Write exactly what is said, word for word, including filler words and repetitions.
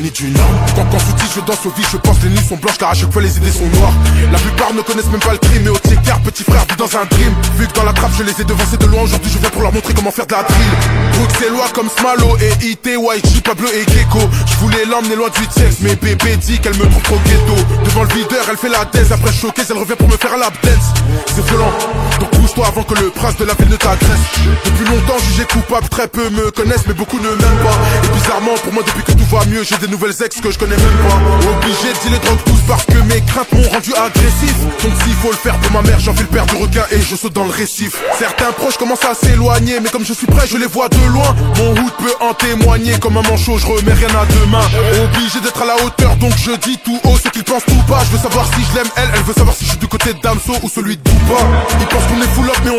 ni d'une arme. Quand quand sous je danse au vide, je pense les nuits sont blanches car à chaque fois les idées sont noires. La plupart ne connaissent même pas le crime, mais au tiers petit frère vit dans un dream. Vu que dans la trappe je les ai devancés de loin, aujourd'hui je viens pour leur montrer comment faire de la drill. Bruxellois comme Smalo et I T, Y G, Pablo et Gecko. Je voulais l'emmener loin du sexe, mais bébé dit qu'elle me trouve trop ghetto. Devant le videur elle fait la thèse, après choquée elle revient pour me faire un lap dance. C'est violent, donc bouge-toi avant que le prince de la ville ne t'agresse. Depuis longtemps jugé coupable, très peu me connaissent mais beaucoup ne m'aiment pas. Et bizarrement pour moi depuis que tout va mieux, j'ai des nouvelles ex que je connais même pas. Obligé de dealer drogue tous parce que mes craintes m'ont rendu agressif. Donc s'il faut le faire pour ma mère, j'en fais le père du requin et je saute dans le récif. Certains proches commencent à s'éloigner, mais comme je suis prêt je les vois de loin. Mon hood peut en témoigner, comme un manchot je remets rien à demain. Obligé d'être à la hauteur donc je dis tout haut ce qu'ils pensent tout bas. Je veux savoir si je l'aime elle, elle veut savoir si je suis du côté de Damso ou celui de Duba. Ils pensent qu'on est full up mais on